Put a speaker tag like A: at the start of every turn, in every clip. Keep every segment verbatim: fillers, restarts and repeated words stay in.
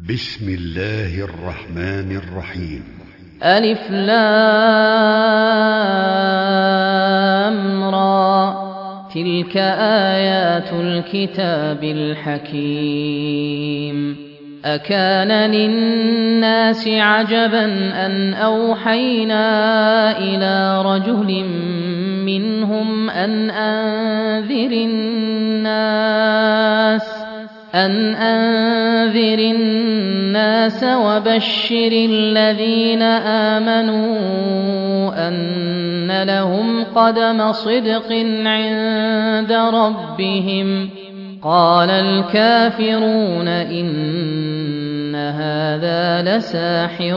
A: بسم الله الرحمن الرحيم.
B: ألف لام را، تلك آيات الكتاب الحكيم. أكان للناس عجبا أن أوحينا إلى رجل منهم أن أنذر الناس أن أنذر الناس وبشر الذين آمنوا أن لهم قدم صدق عند ربهم. قال الكافرون إن هذا لساحر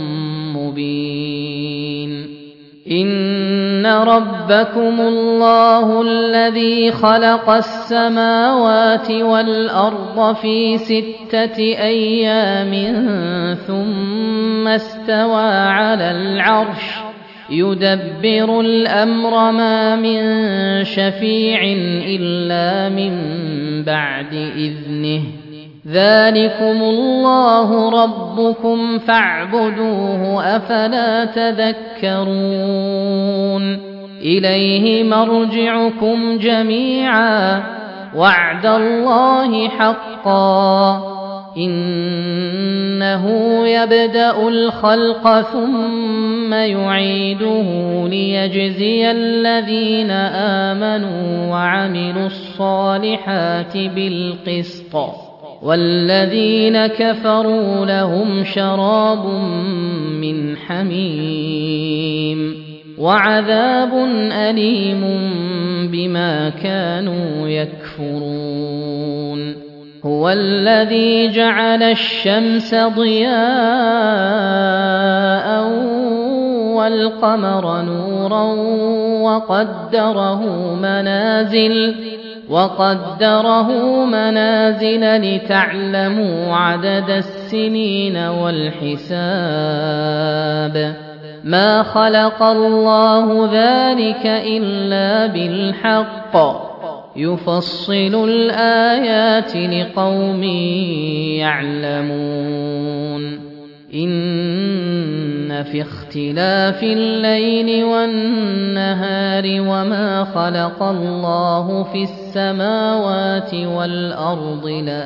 B: مبين. إن ربكم الله الذي خلق السماوات والأرض في ستة أيام ثم استوى على العرش يدبر الأمر ما من شفيع إلا من بعد إذنه. ذلكم الله ربكم فاعبدوه أفلا تذكرون. إليه مرجعكم جميعا وعد الله حقا. إنه يبدأ الخلق ثم يعيده ليجزي الذين آمنوا وعملوا الصالحات بالقسط، والذين كفروا لهم شراب من حميم وعذاب أليم بما كانوا يكفرون. هو الذي جعل الشمس ضياء والقمر نورا وقدره منازل وقدره منازل لتعلموا عدد السنين والحساب. ما خلق الله ذلك إلا بالحق يفصل الآيات لقوم يعلمون. إن في اختلاف الليل والنهار وما خلق الله في السماوات والأرض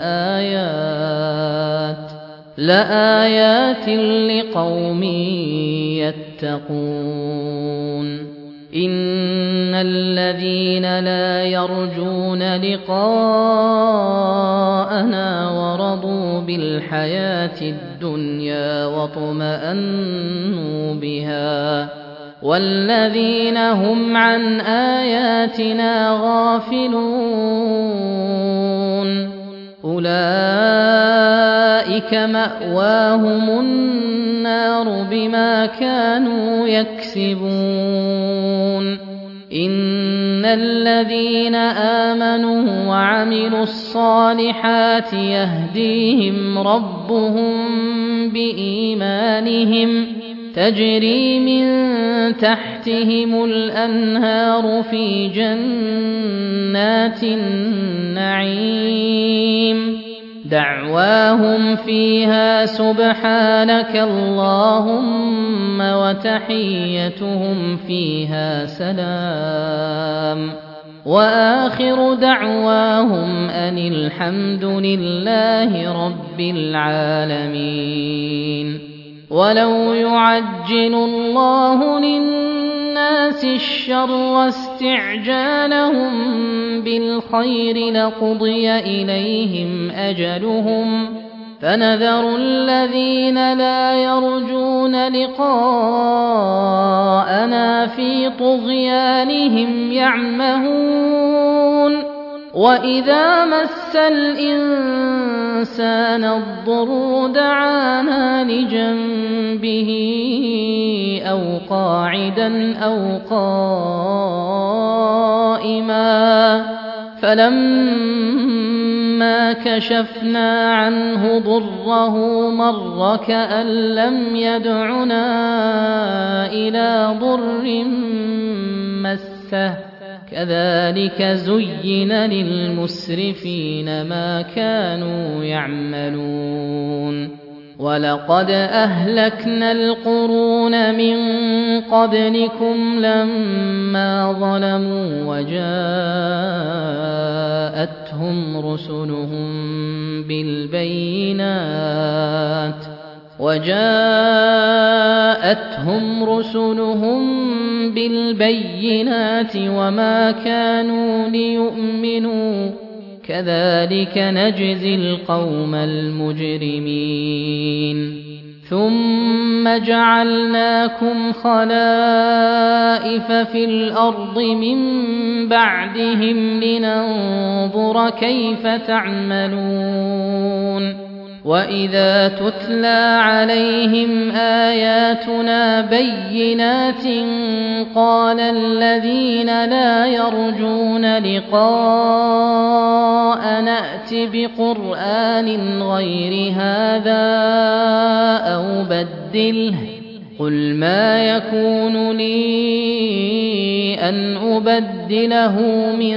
B: لآيات لآيات لقوم يتقون. إن الذين لا يرجون لقاءنا ورضوا بالحياة الدنيا واطمأنوا بها والذين هم عن آياتنا غافلون أولئك مأواهم النار بما كانوا يكسبون. إن الذين آمنوا وعملوا الصالحات يهديهم ربهم بإيمانهم تجري من تحتهم الأنهار في جنات النعيم. دعواهم فيها سبحانك اللهم وتحيتهم فيها سلام. وآخر دعواهم أن الحمد لله رب العالمين. ولو يعجل الله للناس الشر استعجالهم بالخير لقضي إليهم أجلهم فنذر الذين لا يرجون لقاءنا في طغيانهم يعمهون. وإذا مس الإنسان الضر دعانا لجنبه أو قاعدا أو قائما فلما كشفنا عنه ضره مر كأن لم يدعنا إلى ضر مسه. كذلك زين للمسرفين ما كانوا يعملون ولقد أهلكنا القرون من قبلكم لما ظلموا وجاءتهم رسلهم بالبينات وجاءتهم رسلهم بالبينات وما كانوا ليؤمنوا كذلك نجزي القوم المجرمين ثم جعلناكم خلائف في الأرض من بعدهم لننظر كيف تعملون وإذا تتلى عليهم آياتنا بينات قال الذين لا يرجون لقاء نأت بقرآن غير هذا أو بدله قل ما يكون لي أن أبدله من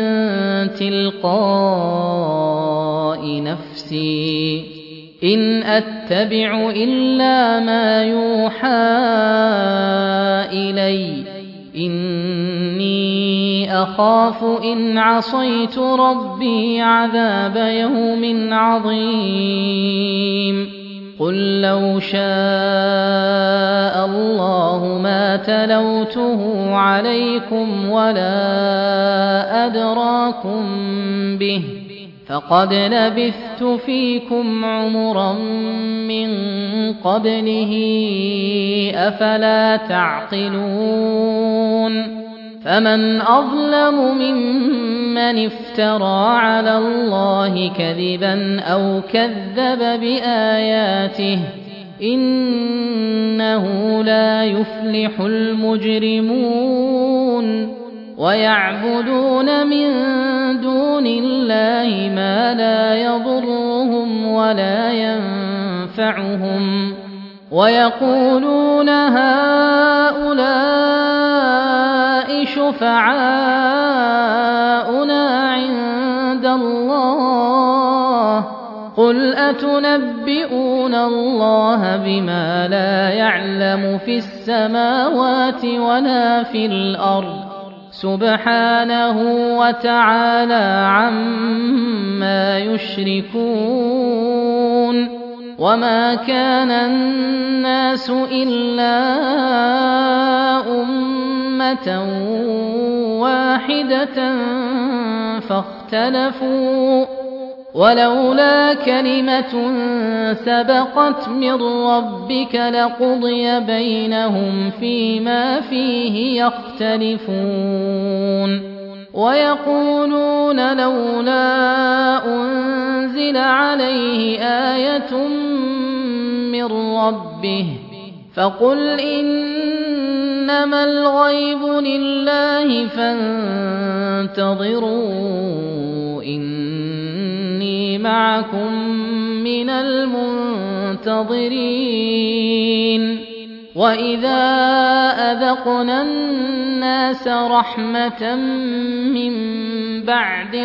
B: تلقاء نفسي إن أتبع إلا ما يوحى إلي إني أخاف إن عصيت ربي عذاب يوم عظيم قل لو شاء الله ما تلوته عليكم ولا أدراكم به فقد لبثت فيكم عمرا من قبله أفلا تعقلون فمن أظلم ممن افترى على الله كذبا أو كذب بآياته إنه لا يفلح المجرمون ويعبدون من دون الله ما لا يضرهم ولا ينفعهم ويقولون هؤلاء شفعاؤنا عند الله قل أتنبئون الله بما لا يعلم في السماوات ولا في الأرض سبحانه وتعالى عما يشركون وما كان الناس إلا أمة واحدة فاختلفوا ولولا كلمة سبقت من ربك لقضي بينهم فيما فيه يختلفون ويقولون لولا أنزل عليه آية من ربه فقل إنما الغيب لله فانتظروا إني معكم من المنتظرين وإذا أذقنا الناس رحمة من بعد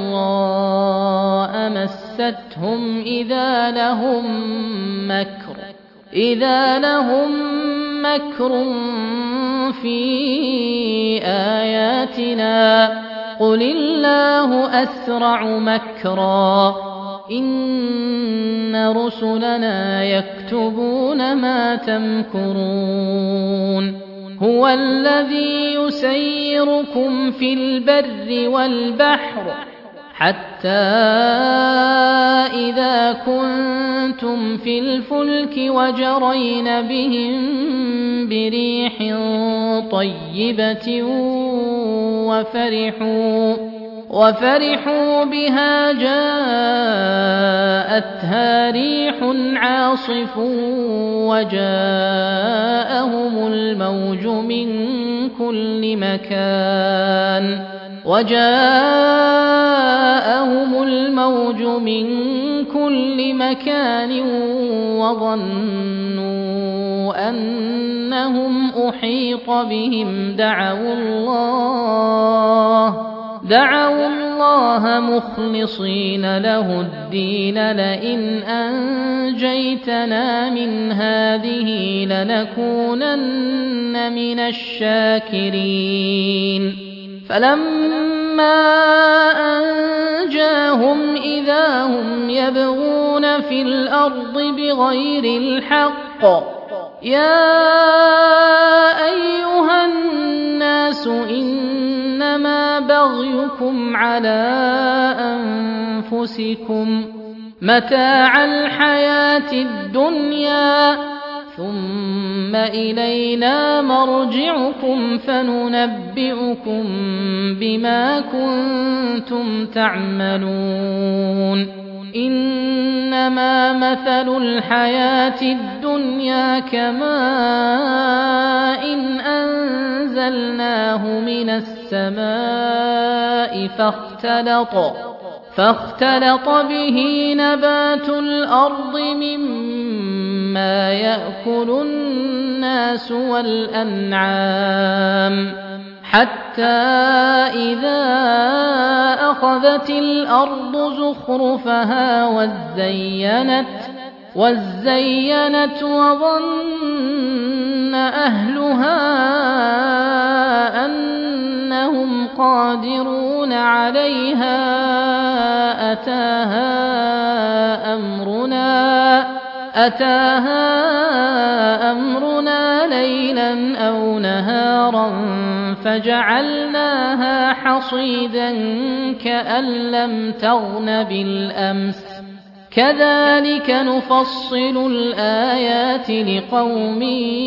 B: ضراء مستهم إذا لهم مكر إذا لهم مكر في آياتنا قل الله أسرع مكرا إن رسلنا يكتبون ما تمكرون هو الذي يسيركم في البر والبحر حتى إذا كنتم في الفلك وجرين بهم بريح طيبة وفرحوا وفرحوا بها جاءتها ريح عاصف وجاءهم الموج من كل مكان وجاءهم الموج من كل مكان وظنوا أنهم أحيط بهم دعوا الله دعوا الله الله مخلصين له الدين لئن أنجيتنا من هذه لنكونن من الشاكرين فلما أنجاهم إذا هم يبغون في الأرض بغير الحق يا أيها الناس إنما بغيكم على أنفسكم متاع الحياة الدنيا ثم إلينا مرجعكم فننبئكم بما كنتم تعملون إنما مثل الحياة الدنيا كماء إن أنزلناه من السماء فاختلط فاختلط به نبات الأرض مما يأكل الناس والأنعام حتى إذا أخذت الأرض زخرفها وزينت وزينت وظن أهلها أنهم قادرون عليها أتاها أمرنا أتاها أمرنا ليلا أو نهارا فجعلناها حصيدا كأن لم تغن بالأمس كذلك نفصل الآيات لقوم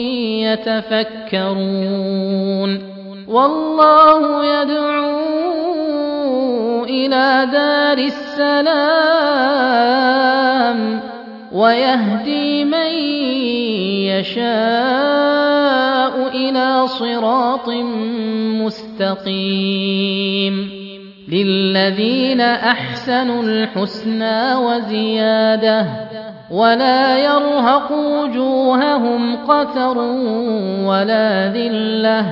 B: يتفكرون والله يدعو إلى دار السلام ويهدي من يشاء إلى صراط مستقيم للذين أحسنوا الحسنى وزيادة ولا يرهق وجوههم قتر ولا ذلة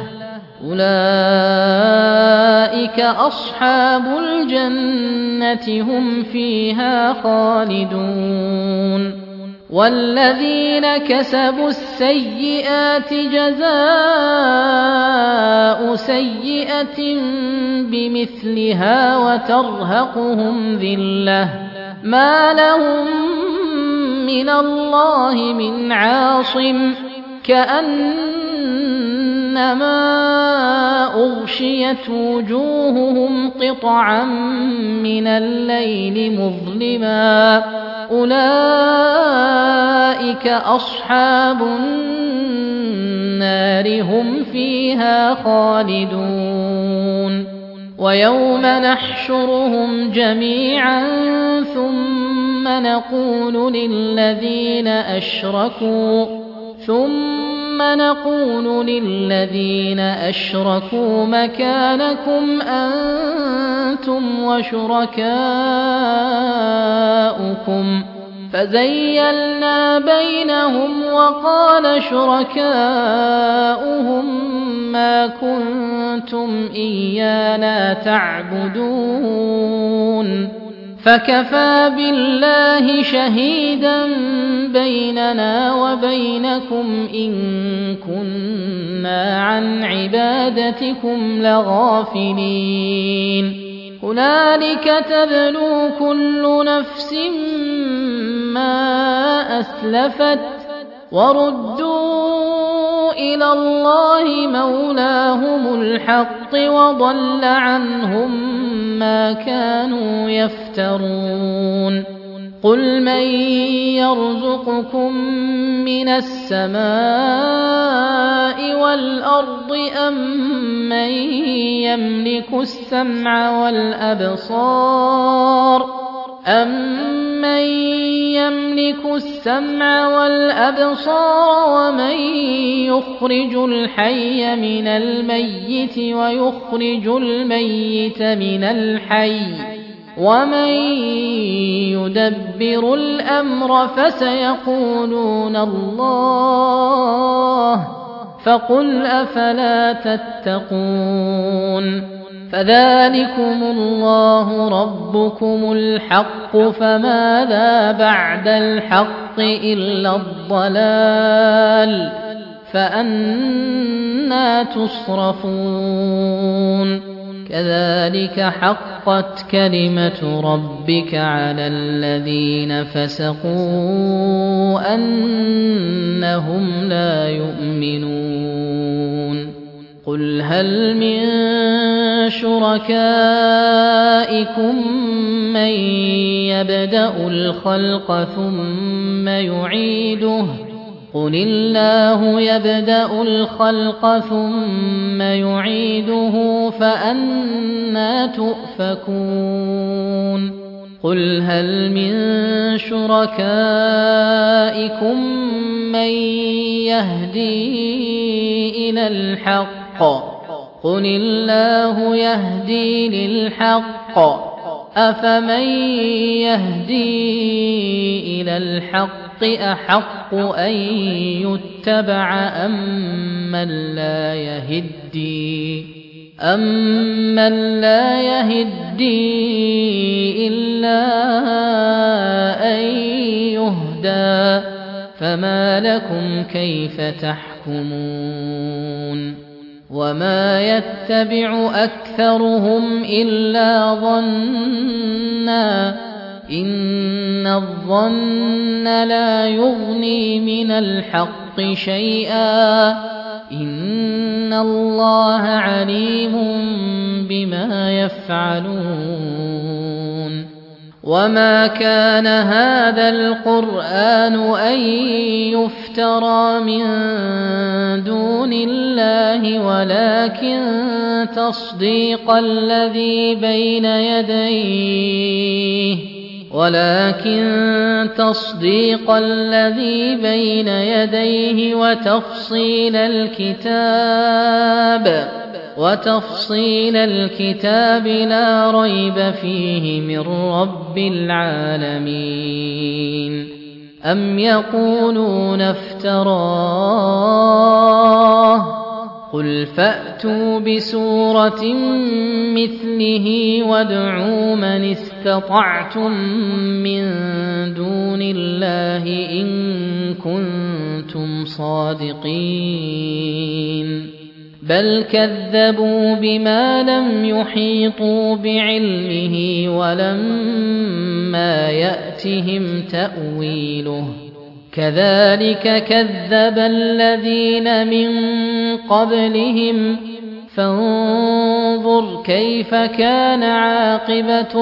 B: أولئك أصحاب الجنة هم فيها خالدون والذين كسبوا السيئات جزاء سيئة بمثلها وترهقهم ذلة ما لهم من الله من عاصم كأنما أغشيت وجوههم قطعا من الليل مظلما أولئك أصحاب النار هم فيها خالدون ويوم نحشرهم جميعا ثم نقول للذين أشركوا ثم نقول للذين أشركوا مكانكم أنتم وشركاؤكم فزيلنا بينهم وقال شركاؤهم ما كنتم إيانا تعبدون فكفى بالله شهيدا بيننا وبينكم إن كنا عن عبادتكم لغافلين هنالك تبلو كل نفس ما أسلفت وردوا إلى الله مولاهم الحق وضل عنهم ما كانوا يفترون قل من يرزقكم من السماء والأرض أم من يملك السمع والأبصار أَمَّن يَمْلِكُ السَّمْعَ وَالْأَبْصَارَ وَمَن يُخْرِجُ الْحَيَّ مِنَ الْمَيِّتِ وَيُخْرِجُ الْمَيِّتَ مِنَ الْحَيِّ وَمَن يُدَبِّرُ الْأَمْرَ فَسَيَقُولُونَ اللَّهُ فَقُلْ أَفَلَا تَتَّقُونَ فذلكم الله ربكم الحق فماذا بعد الحق إلا الضلال فأنى تصرفون كذلك حقت كلمة ربك على الذين فسقوا أنهم لا يؤمنون قل هل من شركائكم من يبدأ الخلق ثم يعيده قل الله يبدأ الخلق ثم يعيده فأنى تؤفكون قل هل من شركائكم من يهدي إلى الحق قل الله يهدي للحق أفمن يهدي إلى الحق أحق أن يتبع أمن لا يهدي أمن لا يهدي إلا أن يهدى فما لكم كيف تحكمون وما يتبع أكثرهم إلا ظنا إن الظن لا يغني من الحق شيئا إن الله عليم بما يفعلون وما كان هذا القرآن أن يفترى من دون الله ولكن تصديق الذي بين يديه ولكن تصديق الذي بين يديه وتفصيل الكتاب وتفصيل الكتاب لا ريب فيه من رب العالمين أم يقولون افتراه قل فأتوا بسورة مثله وادعوا من استطعتم من دون الله إن كنتم صادقين بل كذبوا بما لم يحيطوا بعلمه ولما يأتهم تأويله كذلك كذب الذين من قبلهم فانظر كيف كان عاقبة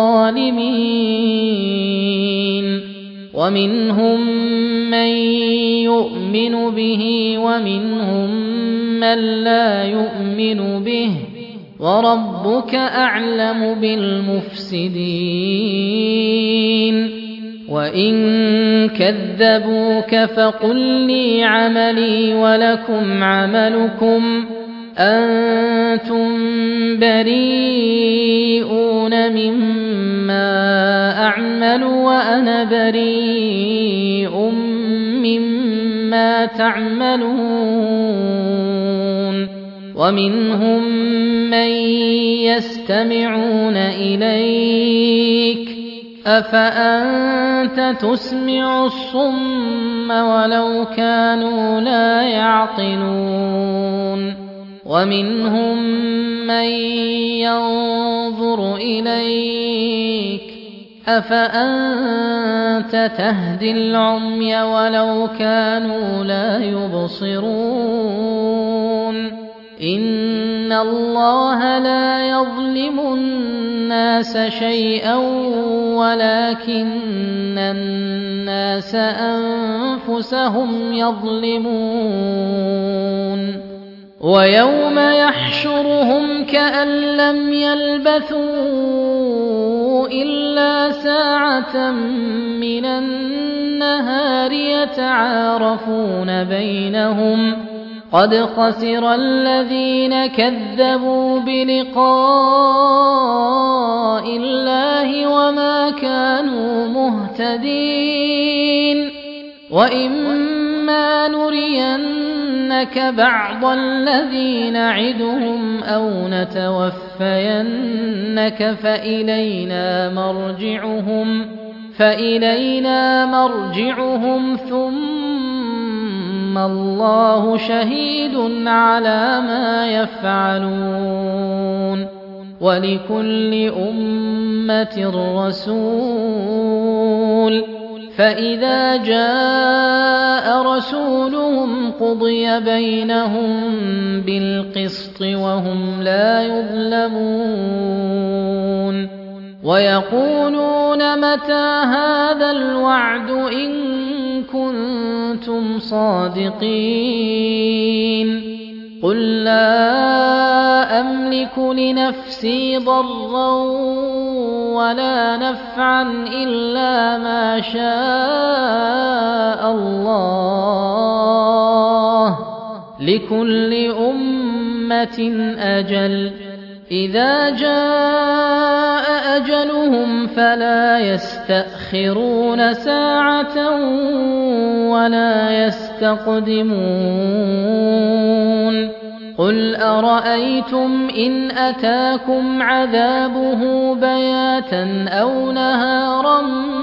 B: الظالمين ومنهم من يؤمن به ومنهم من لا يؤمن به وربك أعلم بالمفسدين وإن كذبوك فقل لي عملي ولكم عملكم أنتم بريئون مما أعمل وأنا بريء مما تعملون ومنهم من يستمعون إليك أفأنت تسمع الصم ولو كانوا لا يعقلون ومنهم من ينظر إليك أفأنت تهدي العمي ولو كانوا لا يبصرون إن الله لا يظلم الناس شيئا ولكن الناس أنفسهم يظلمون ويوم يحشرهم كأن لم يلبثوا إلا ساعة من النهار يتعارفون بينهم قد خسر الذين كذبوا بلقاء الله وما كانوا مهتدين وإما إما نرينك بعض الذي نعدهم أو نتوفينك فإلينا مرجعهم فإلينا مرجعهم ثم الله شهيد على ما يفعلون ولكل أمة رسول فإذا جاء رسولهم قضي بينهم بالقسط وهم لا يظلمون ويقولون متى هذا الوعد إن كنتم صادقين قل لا أملك لنفسي ضرا ولا نفعا إلا ما شاء الله لكل أمة أجل إذا جاء أجلهم فلا يستأخرون ساعة ولا يستقدمون قل أرأيتم إن أتاكم عذابه بياتا أو نهارا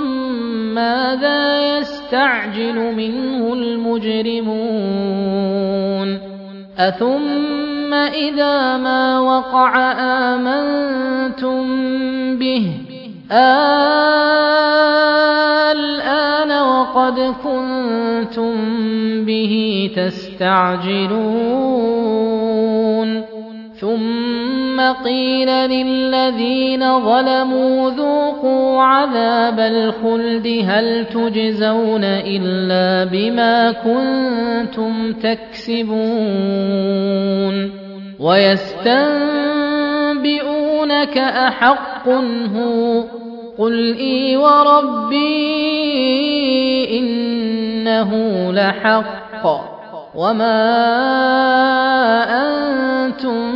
B: ماذا يستعجل منه المجرمون أثم إذا ما وقع آمنتم به الآن وقد كنتم به تستعجلون ثم قيل للذين ظلموا ذوقوا عذاب الخلد هل تجزون إلا بما كنتم تكسبون ويستنبئونك أحق هو قل إي وربي إنه لحق وما أنتم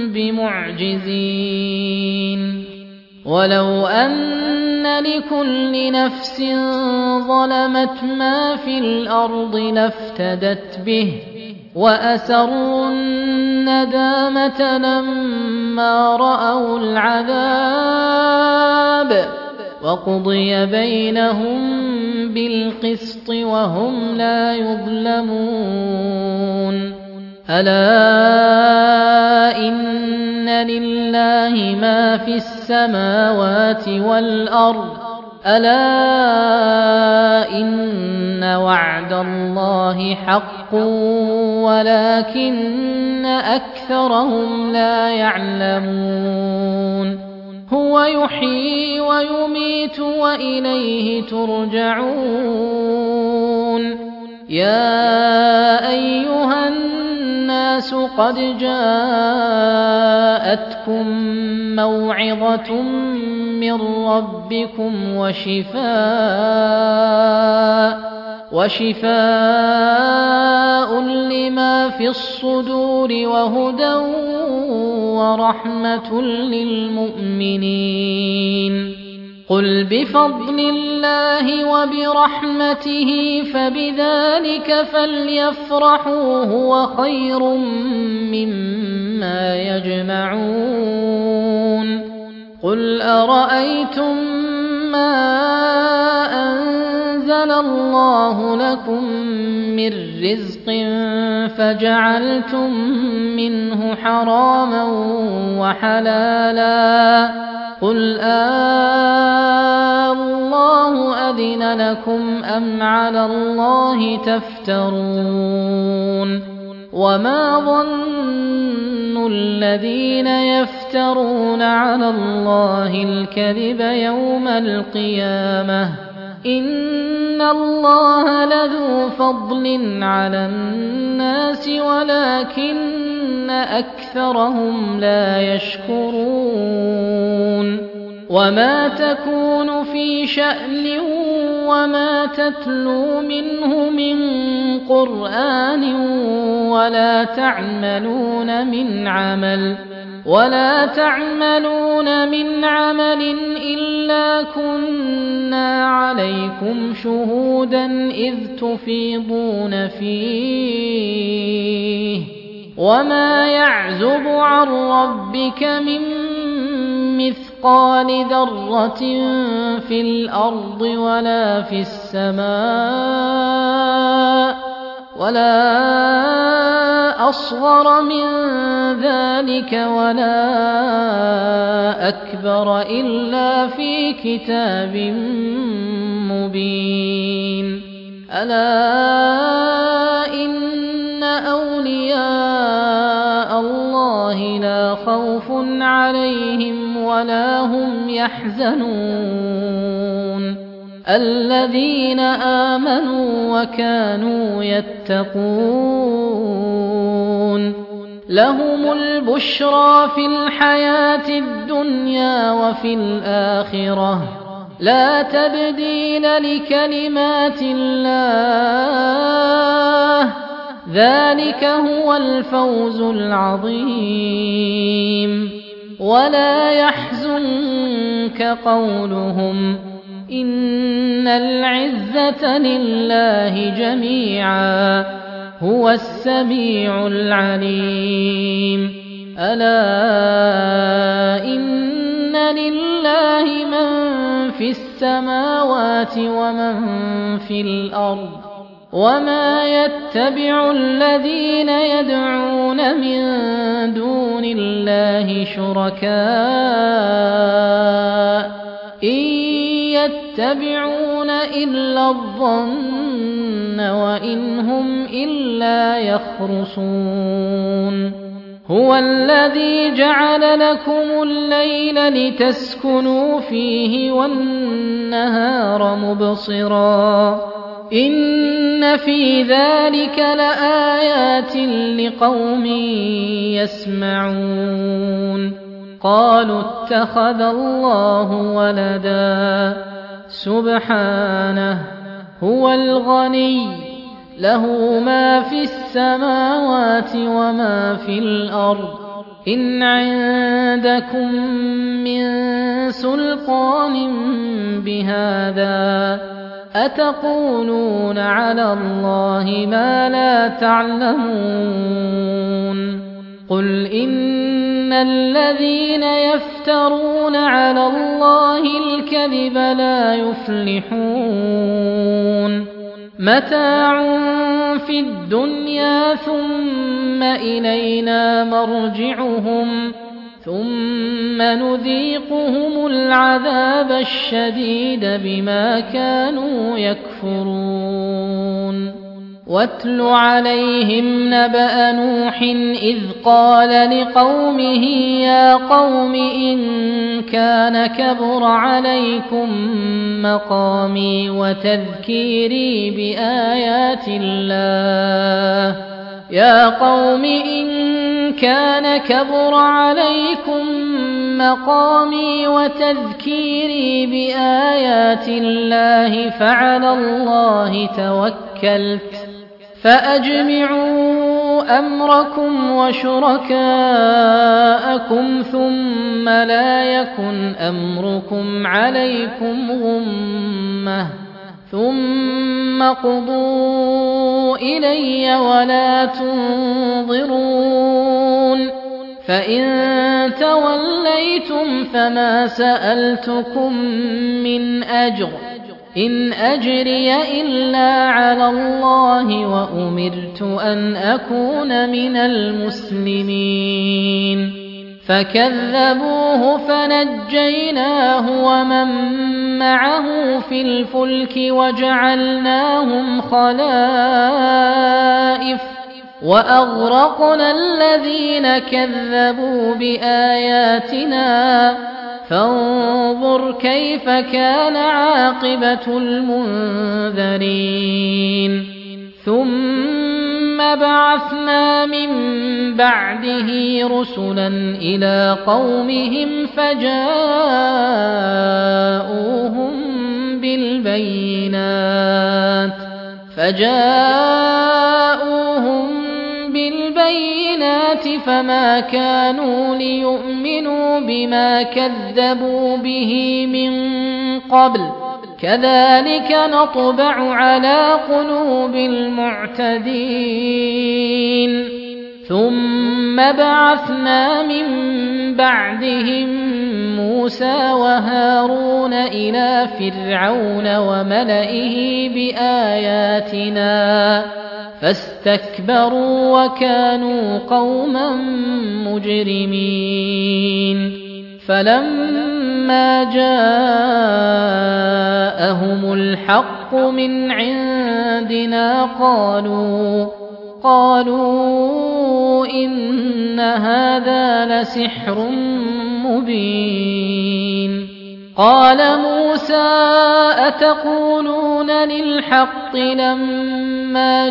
B: بمعجزين ولو أن لكل نفس ظلمت ما في الأرض لافتدت به وأسروا الندامة لما رأوا العذاب وقضي بينهم بالقسط وهم لا يظلمون ألا إن لله ما في السماوات والأرض ألا إن وعد الله حق ولكن أكثرهم لا يعلمون هو يحيي ويميت وإليه ترجعون يا أيها الناس قد جاءتكم موعظة من ربكم وشفاء وشفاء لما في الصدور وهدى ورحمة للمؤمنين قل بفضل الله وبرحمته فبذلك فليفرحوا هو خير مما يجمعون قل أرأيتم ما أنزل الله لكم من رزق فجعلتم منه حراما وحلالا قل آه الله أذن لكم أم على الله تفترون وما ظن الذين يفترون على الله الكذب يوم القيامة إن الله لذو فضل على الناس ولكن أكثرهم لا يشكرون وما تكون في شأن وما تتلو منه من قرآن ولا تعملون من عمل ولا تعملون من عمل إلا كنا كُنَّا عَلَيْكُمْ شُهُودًا إِذْ تُفِيضُونَ فِيهِ وَمَا يَعْزُبُ عَن رَّبِّكَ مِن مِّثْقَالِ ذَرَّةٍ فِي الْأَرْضِ وَلَا فِي السَّمَاءِ وَلَا أَصْغَرَ مِن ذَلِكَ وَلَا أَكْبَرَ إِلَّا فِي كِتَابٍ مُّبِينٍ أَلَا إِنَّ أَوْلِيَاءَ اللَّهِ لَا خَوْفٌ عَلَيْهِمْ وَلَا هُمْ يَحْزَنُونَ الَّذِينَ آمَنُوا وَكَانُوا يَتَّقُونَ لَهُمُ الْبُشْرَىٰ فِي الْحَيَاةِ الدُّنْيَا وَفِي الْآخِرَةِ لَا تَبْدِيلَ لِكَلِمَاتِ اللَّهِ ذَلِكَ هُوَ الْفَوْزُ الْعَظِيمُ وَلَا يَحْزُنكَ قَوْلُهُمْ إِنَّ الْعِزَّةَ لِلَّهِ جَمِيعًا هُوَ السَّمِيعُ الْعَلِيمُ أَلَا إِنَّ لِلَّهِ مَن فِي السَّمَاوَاتِ وَمَن فِي الْأَرْضِ وَمَا يَتَّبِعُ الَّذِينَ يَدْعُونَ مِن دُونِ اللَّهِ شُرَكَاءَ إِن يَتَّبِعُونَ إِلَّا الظَّنَّ وَإِنْ هُمْ إِلَّا يَخْرُصُونَ هُوَ الَّذِي جَعَلَ لَكُمُ اللَّيْلَ لِتَسْكُنُوا فِيهِ وَالنَّهَارَ مُبْصِرًا إِنَّ فِي ذَلِكَ لَآيَاتٍ لِقَوْمٍ يَسْمَعُونَ قَالُوا اتَّخَذَ اللَّهُ وَلَدًا سُبْحَانَهُ هُوَ الْغَنِيُّ لَهُ مَا فِي السَّمَاوَاتِ وَمَا فِي الْأَرْضِ إِنْ عِندَكُم مِّن سُلْطَانٍ بِهَٰذَا أَتَقُولُونَ عَلَى اللَّهِ مَا لَا تَعْلَمُونَ قُلْ إِنَّ الَّذِينَ يَفْتَرُونَ عَلَى اللَّهِ الْكَذِبَ لَا يُفْلِحُونَ مَتَاعٌ فِي الدُّنْيَا ثُمَّ إِلَيْنَا مَرْجِعُهُمْ ثُمَّ نُذِيقُهُمُ الْعَذَابَ الشَّدِيدَ بِمَا كَانُوا يَكْفُرُونَ وَاتْلُ عَلَيْهِمْ نَبَأَ نُوحٍ إِذْ قَالَ لِقَوْمِهِ يَا قَوْمِ إِن كَانَ كَبُرَ عَلَيْكُم مَّقَامِي وَتَذْكِيرِي بِآيَاتِ اللَّهِ يَا قَوْمِ إِن كَانَ كَبُرَ عَلَيْكُم مَّقَامِي وَتَذْكِيرِي بِآيَاتِ اللَّهِ فَعَلَى اللَّهِ تَوَكَّلْتُ فَأَجْمِعُوا أَمْرَكُمْ وَشُرَكَاءَكُمْ ثُمَّ لَا يَكُنْ أَمْرُكُمْ عَلَيْكُمْ غُمَّةً ثُمَّ اقْضُوا إِلَيَّ وَلَا تُنظِرُونِ فَإِن تَوَلَّيْتُمْ فَمَا سَأَلْتُكُم مِّنْ أَجْرٍ إِنْ أَجْرِيَ إِلَّا عَلَى اللَّهِ وَأُمِرْتُ أَنْ أَكُونَ مِنَ الْمُسْلِمِينَ فَكَذَّبُوهُ فَنَجَّيْنَاهُ وَمَن مَّعَهُ فِي الْفُلْكِ وَجَعَلْنَاهُمْ خَلَائِفَ وَأَغْرَقْنَا الَّذِينَ كَذَّبُوا بِآيَاتِنَا فَانظُرْ كَيْفَ كَانَ عَاقِبَةُ الْمُنذَرِينَ ثُمَّ بَعَثْنَا مِن بَعْدِهِ رُسُلًا إِلَىٰ قَوْمِهِمْ فَجَاءُوهُم بِالْبَيِّنَاتِ فَجَاءُوهُم بِالْبَيِّنَاتِ فَمَا كَانُوا لِيُؤْمِنُوا بِمَا كَذَّبُوا بِهِ مِن قَبْلُ كذلك نطبع على قلوب المعتدين ثم بعثنا من بعدهم موسى وهارون إلى فرعون وملئه بآياتنا فاستكبروا وكانوا قوما مجرمين فلما جاءهم الحق من عندنا قالوا قالوا إن هذا لسحر مبين قال موسى أتقولون للحق لما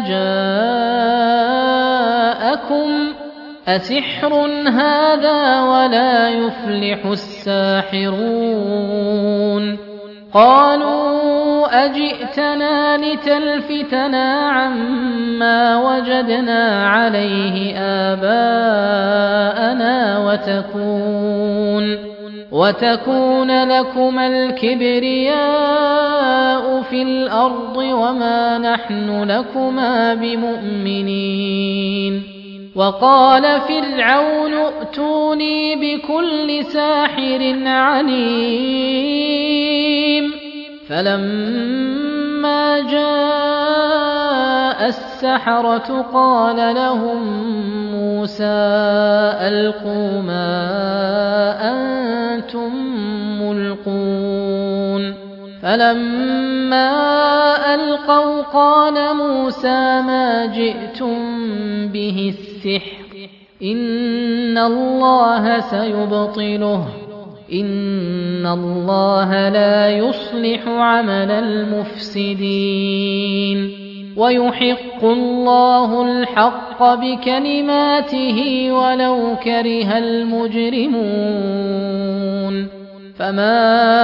B: جاءكم أسحر هذا ولا يفلح الساحرون قالوا أجئتنا لتلفتنا عما وجدنا عليه آباءنا وتكون وتكون لكما الكبرياء في الأرض وما نحن لكما بمؤمنين وقال فرعون ائتوني بكل ساحر عليم فلما جاء السحرة قال لهم موسى ألقوا ما أنتم ملقون فلما ألقوا قال موسى ما جئتم به السحر إن الله سيبطله إن الله لا يصلح عمل المفسدين ويحق الله الحق بكلماته ولو كره المجرمون فما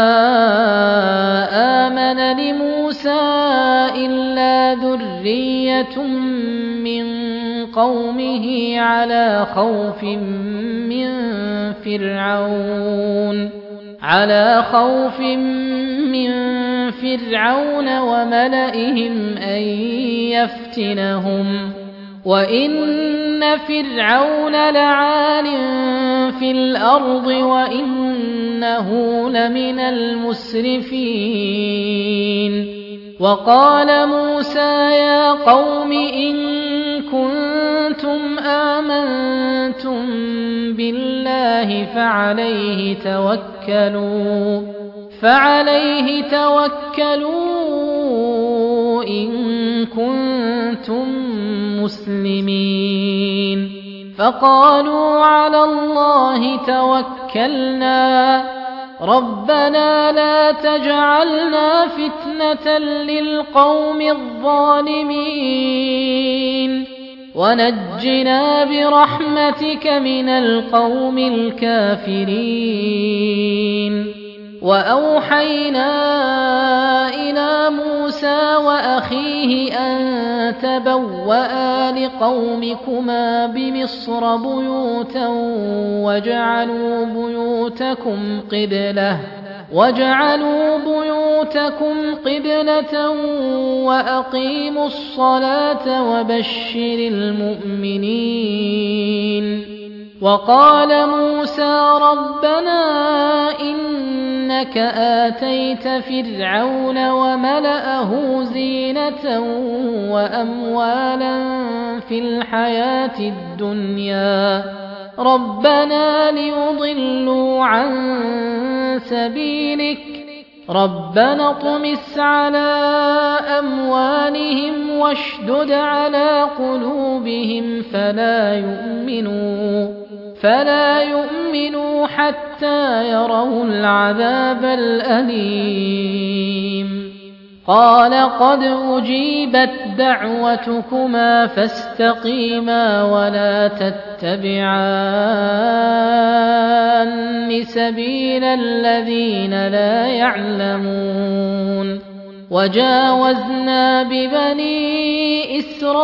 B: آمن لموسى إلا ذرية من قومه على خوف من فرعون على خوف من فرعون وملئهم أن يفتنهم وإن فرعون لعال في الأرض وإنه لمن المسرفين وقال موسى يا قوم إن كنتم آمنتم بالله فعليه توكلوا فعليه توكلوا إن كنتم مسلمين فقالوا على الله توكلنا ربنا لا تجعلنا فتنة للقوم الظالمين ونجنا برحمتك من القوم الكافرين وأوحينا إلى موسى وأخيه أن تبوأ لقومكما بمصر بيوتا وجعلوا بيوتكم قبلة وجعلوا بيوتكم قبلة وأقيموا الصلاة وبشر المؤمنين وقال موسى ربنا إنك آتيت فرعون وملأه زينة وأموالا في الحياة الدنيا ربنا ليضلوا عن سبيلك ربنا اطمس على أموالهم واشدد على قلوبهم فلا يؤمنوا فلا يؤمنوا حتى يروا العذاب الأليم قال قد أجيبت دعوتكما فاستقيما ولا تتبعان سبيل الذين لا يعلمون وجاوزنا ببني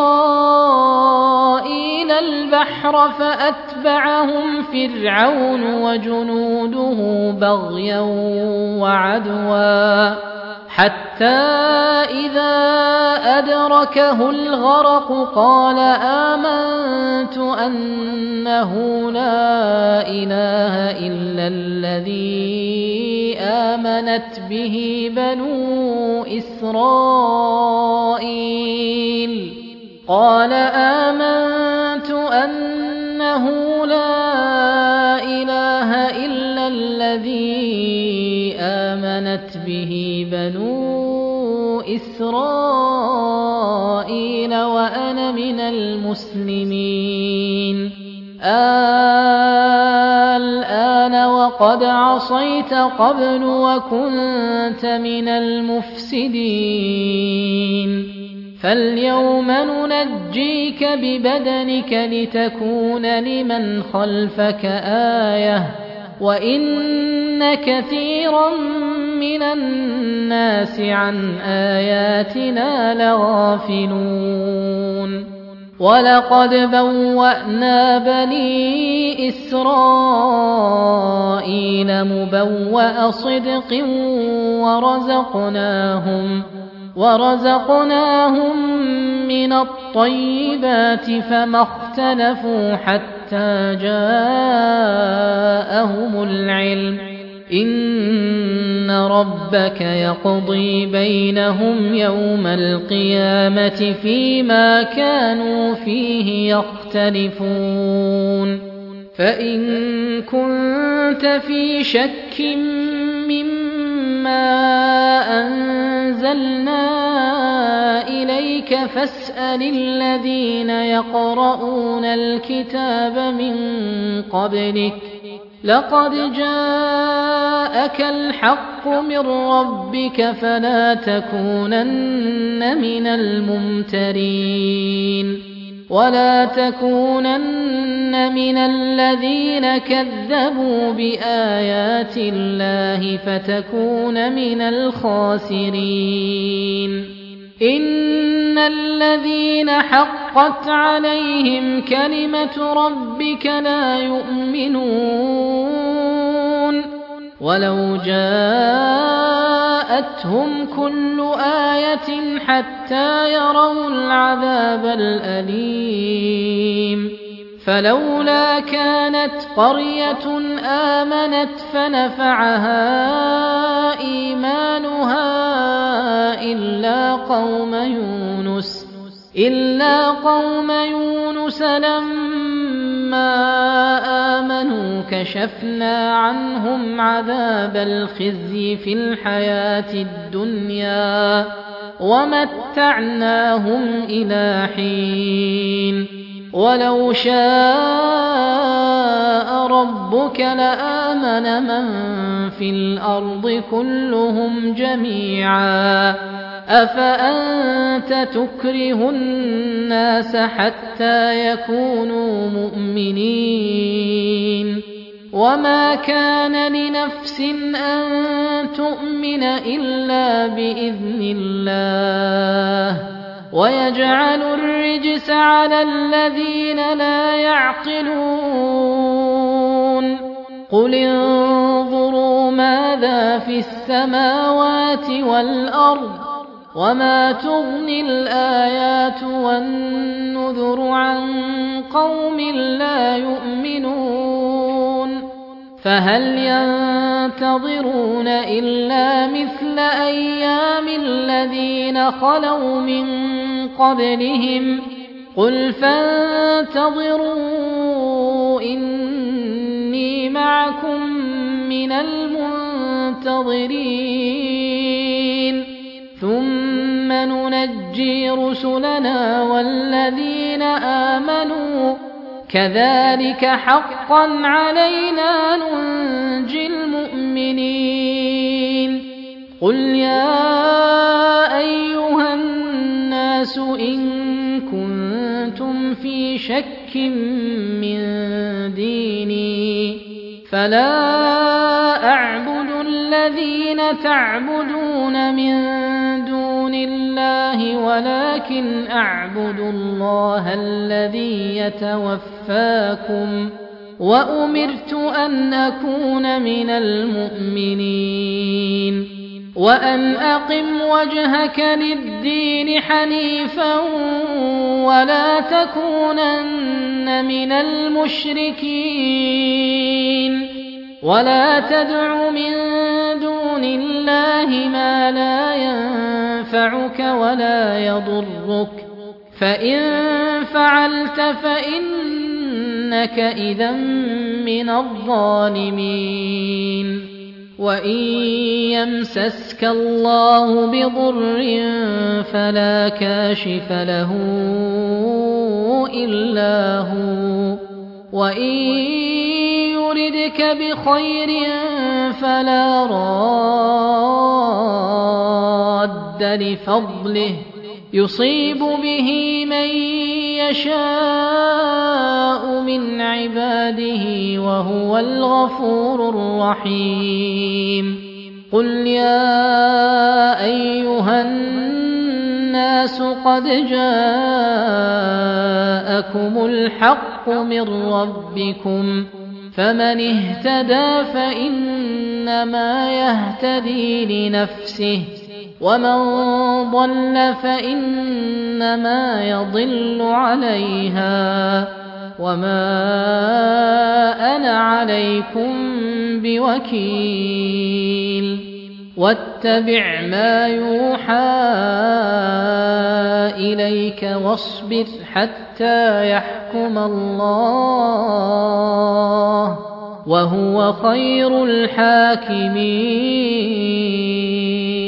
B: إسرائيل البحر فأتبعهم فرعون وجنوده بغيا وعدوا حتى إذا أدركه الغرق قال آمنت أنه لا إله إلا الذي آمنت به بنو إسرائيل قال آمنت أنه لا إله إلا الذي آمنت به بنو إسرائيل وأنا من المسلمين الآن وقد عصيت قبل وكنت من المفسدين فاليوم ننجيك ببدنك لتكون لمن خلفك آية وإن كثيرا من الناس عن آياتنا لغافلون ولقد بوأنا بني إسرائيل مبوأ صدق ورزقناهم ورزقناهم من الطيبات فما اختلفوا حتى جاءهم العلم إن ربك يقضي بينهم يوم القيامة فيما كانوا فيه يختلفون فإن كنت في شك مما أنزلنا إليك فاسأل الذين يقرؤون الكتاب من قبلك لقد جاءك الحق من ربك فلا تكونن من الممترين ولا تكونن من الذين كذبوا بآيات الله فتكون من الخاسرين إن الذين حقت عليهم كلمة ربك لا يؤمنون ولو جاءتهم كل آية حتى يروا العذاب الأليم فلولا كانت قرية آمنت فنفعها إيمانها إلا قوم يونس إلا قوم يونس لما آمنوا كشفنا عنهم عذاب الخزي في الحياة الدنيا ومتعناهم إلى حين ولو شاء ربك لآمن من في الأرض كلهم جميعا أفأنت تكره الناس حتى يكونوا مؤمنين وما كان لنفس أن تؤمن إلا بإذن الله ويجعل الرجس على الذين لا يعقلون قل انظروا ماذا في السماوات والأرض وما تغني الآيات والنذر عن قوم لا يؤمنون فهل ينتظرون إلا مثل أيام الذين خلوا من قبلهم قل فانتظروا إني معكم من المنتظرين ثم ننجي رسلنا والذين آمنوا كذلك حقا علينا ننجي المؤمنين قل يا أيها الناس إن كنتم في شك من ديني فلا أعبد الذين تعبدون من دون الله ولكن أعبد الله الذي يتوفاكم وأمرت أن أكون من المؤمنين وأن أقم وجهك للدين حنيفا ولا تكونن من المشركين ولا تدع من دون الله ما لا ينفعك ولا يضرك فإن فعلت فإنك إذا من الظالمين وإن يمسسك الله بضر فلا كاشف له إلا هو وإن يردك بخير فلا راد لفضله يصيب به من يشاء من عباده وهو الغفور الرحيم قل يا أيها الناس قد جاءكم الحق من ربكم فمن اهتدى فإنما يهتدي لنفسه ومن ضل فإنما يضل عليها وما أنا عليكم بوكيل واتبع ما يوحى إليك واصبر حتى يحكم الله وهو خير الحاكمين